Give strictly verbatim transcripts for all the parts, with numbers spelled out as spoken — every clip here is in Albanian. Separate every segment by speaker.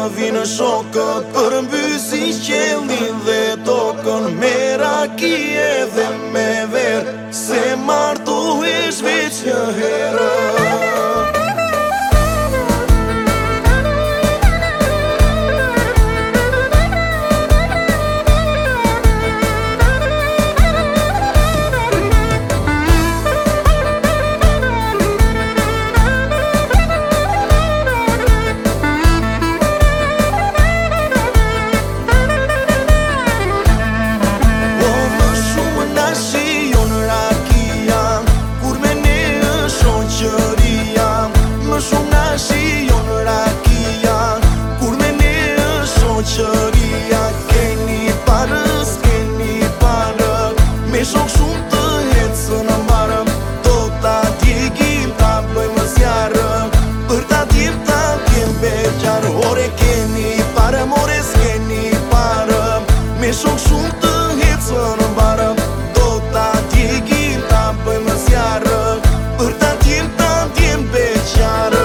Speaker 1: vinë shokët për mbysi qelin dhe tokën, me rakie dhe me verë, se martohesh veç një herë. Qëria keni parës, keni parë, me shok shumë të hecë në mbarëm, do ta djegim, ta bëjmë zjarë, për ta djem, ta djem beqarë. Ore keni parë, more s'keni parë, me shok shumë të hecë në mbarëm, do ta djegim, ta bëjmë zjarë, për ta djem, ta djem beqarë.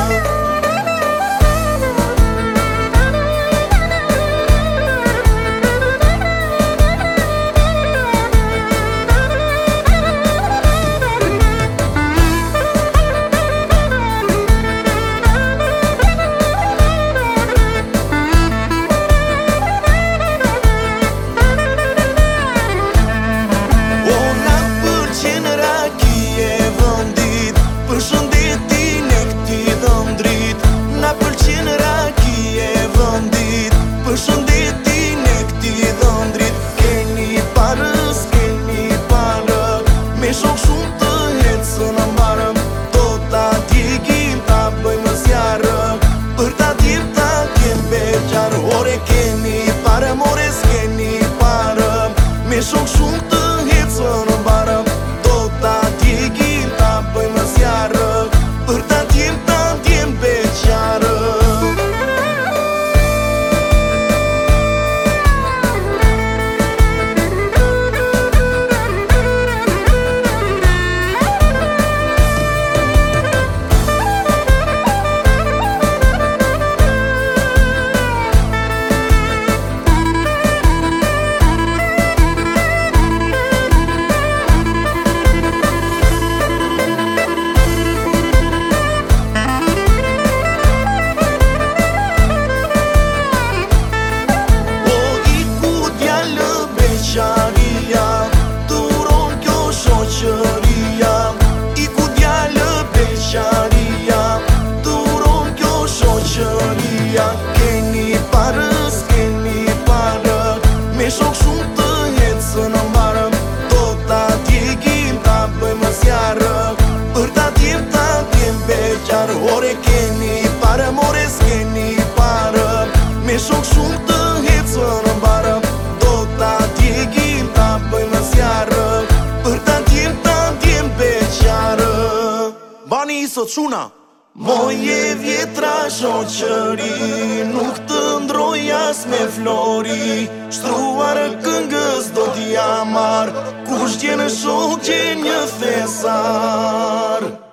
Speaker 1: Ore keni pare, more s'keni pare, me shok shumë të hecë në barëm, do ta djegim, ta bëjmë zjarë, për ta djem, ta djem beqarë. Keni parës, keni parë, me shok shumë të hecë në mbarëm, do ta djegim, ta bëjmë zjarë, për ta djem, ta djem beqarë. Ore keni parë, more s'keni parë, me shok shumë të hecë në mbarëm, do ta djegim, ta bëjmë zjarë, për ta djem, ta djem beqarë. Bani i sot shuna moje vjetra shoqëri, nuk të ndroj as me flori, shtruar këngës do t'ja marr, kush gjenë shok gjen një thesar.